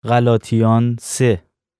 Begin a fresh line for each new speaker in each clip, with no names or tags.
غلاطیان 3.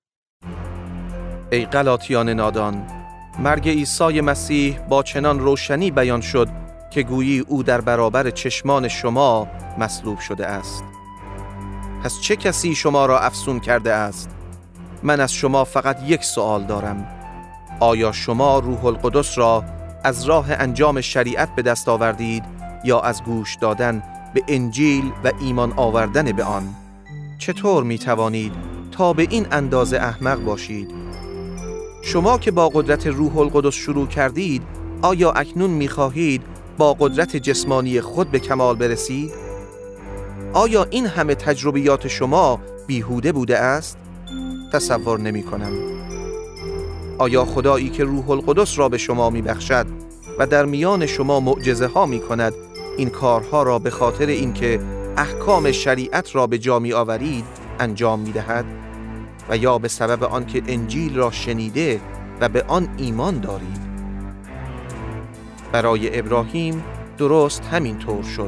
ای غلاطیان نادان، مرگ عیسی مسیح با چنان روشنی بیان شد که گویی او در برابر چشمان شما مصلوب شده است. پس چه کسی شما را افسون کرده است؟ من از شما فقط یک سوال دارم. آیا شما روح القدس را از راه انجام شریعت به دست آوردید یا از گوش دادن به انجیل و ایمان آوردن به آن؟ چطور می توانید تا به این اندازه احمق باشید؟ شما که با قدرت روح القدس شروع کردید، آیا اکنون می خواهید با قدرت جسمانی خود به کمال برسید؟ آیا این همه تجربیات شما بیهوده بوده است؟ تصور نمی کنم. آیا خدایی که روح القدس را به شما می بخشد و در میان شما معجزه ها می کند، این کارها را به خاطر اینکه احکام شریعت را به جا می آورید انجام می دهد و یا به سبب آنکه انجیل را شنیده و به آن ایمان دارید؟ برای ابراهیم درست همین طور شد.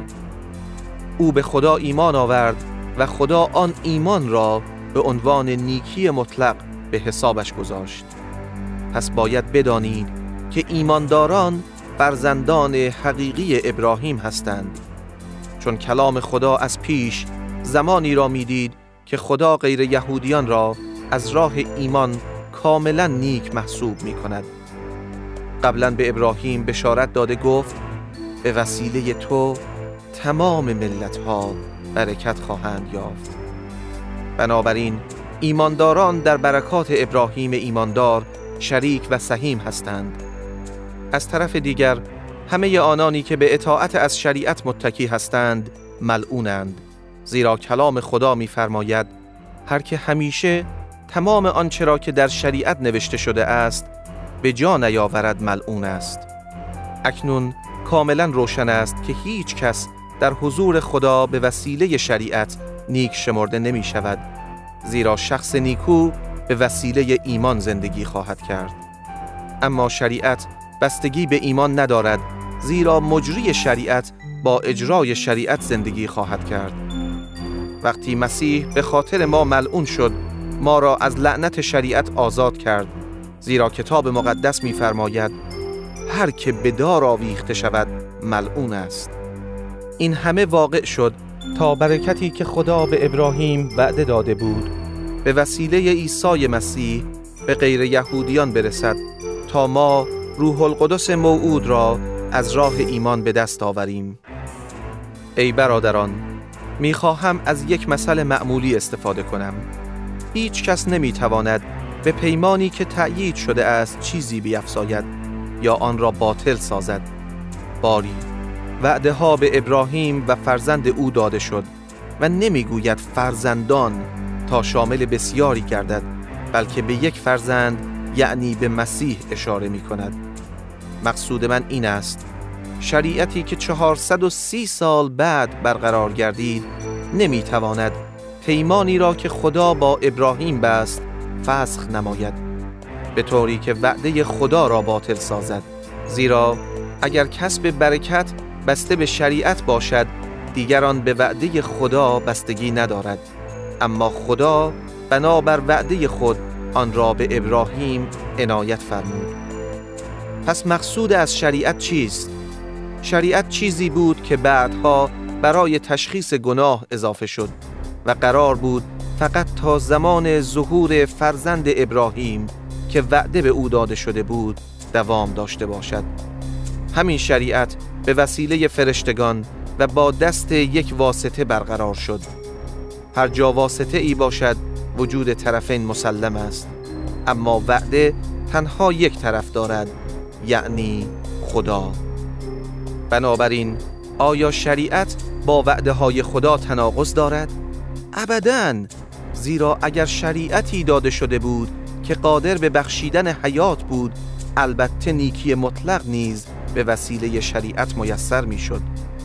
او به خدا ایمان آورد و خدا آن ایمان را به عنوان نیکی مطلق به حسابش گذاشت. پس باید بدانید که ایمانداران فرزندان حقیقی ابراهیم هستند، چون کلام خدا از پیش زمانی را میدید که خدا غیر یهودیان را از راه ایمان کاملا نیک محسوب می کند. قبلا به ابراهیم بشارت داده گفت به وسیله تو تمام ملت‌ها برکت خواهند یافت. بنابراین ایمانداران در برکات ابراهیم ایماندار شریک و سهیم هستند. از طرف دیگر همه آنانی که به اطاعت از شریعت متکی هستند ملعونند، زیرا کلام خدا می‌فرماید هر که همیشه تمام آنچه را که در شریعت نوشته شده است به جا نیاورد ملعون است. اکنون کاملا روشن است که هیچ کس در حضور خدا به وسیله شریعت نیک شمرده نمی شود، زیرا شخص نیکو به وسیله ایمان زندگی خواهد کرد. اما شریعت بستگی به ایمان ندارد، زیرا مجری شریعت با اجرای شریعت زندگی خواهد کرد. وقتی مسیح به خاطر ما ملعون شد، ما را از لعنت شریعت آزاد کرد، زیرا کتاب مقدس می‌فرماید هر که به دار آویخته شود ملعون است. این همه واقع شد تا برکتی که خدا به ابراهیم وعده داده بود به وسیله عیسی مسیح به غیر یهودیان برسد، تا ما روح القدس موعود را از راه ایمان به دست آوریم. ای برادران، می‌خواهم از یک مثل معمولی استفاده کنم. هیچ کس نمی‌تواند به پیمانی که تأیید شده است چیزی بیفزاید یا آن را باطل سازد. باری وعده ها به ابراهیم و فرزند او داده شد و نمیگوید فرزندان تا شامل بسیاری گردد، بلکه به یک فرزند یعنی به مسیح اشاره می کند. مقصود من این است شریعتی که 430 سال بعد برقرار گردید نمیتواند پیمانی را که خدا با ابراهیم بست فسخ نماید، به طوری که وعده خدا را باطل سازد. زیرا اگر کسب برکت بسته به شریعت باشد، دیگران به وعده خدا بستگی ندارد، اما خدا بنابر وعده خود آن را به ابراهیم عنایت فرمود. پس مقصود از شریعت چیست؟ شریعت چیزی بود که بعدها برای تشخیص گناه اضافه شد و قرار بود فقط تا زمان ظهور فرزند ابراهیم که وعده به او داده شده بود دوام داشته باشد. همین شریعت به وسیله فرشتگان و با دست یک واسطه برقرار شد. هر جا واسطه ای باشد وجود طرفین مسلم است، اما وعده تنها یک طرف دارد، یعنی خدا. بنابراین آیا شریعت با وعده های خدا تناقض دارد؟ ابداً، زیرا اگر شریعتی داده شده بود که قادر به بخشیدن حیات بود، البته نیکی مطلق نیز به وسیله شریعت میسر می شد.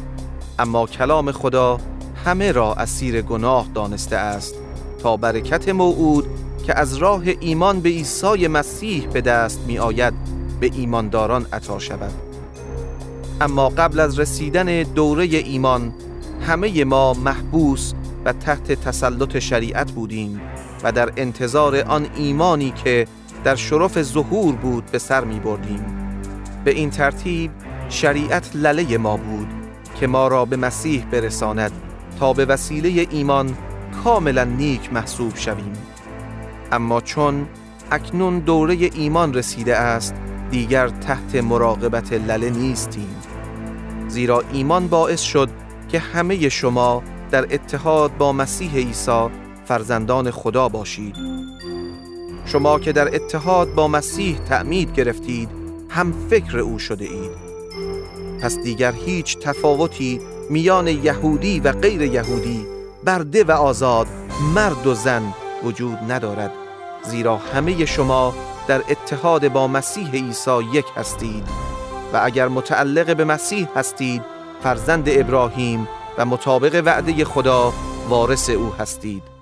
اما کلام خدا همه را اسیر گناه دانسته است تا برکت موعود که از راه ایمان به عیسی مسیح به دست می آید به ایمانداران عطا شود. اما قبل از رسیدن دوره ایمان همه ما محبوس و تحت تسلط شریعت بودیم و در انتظار آن ایمانی که در شرف ظهور بود به سر می بردیم. به این ترتیب شریعت لله ما بود که ما را به مسیح برساند تا به وسیله ایمان کاملا نیک محسوب شویم. اما چون اکنون دوره ایمان رسیده است، دیگر تحت مراقبت لله نیستیم، زیرا ایمان باعث شد که همه شما در اتحاد با مسیح عیسی فرزندان خدا باشید. شما که در اتحاد با مسیح تعمید گرفتید، هم فکر او شده اید. پس دیگر هیچ تفاوتی میان یهودی و غیر یهودی، برده و آزاد، مرد و زن وجود ندارد، زیرا همه شما در اتحاد با مسیح عیسی یک هستید و اگر متعلق به مسیح هستید فرزند ابراهیم و مطابق وعده خدا وارث او هستید.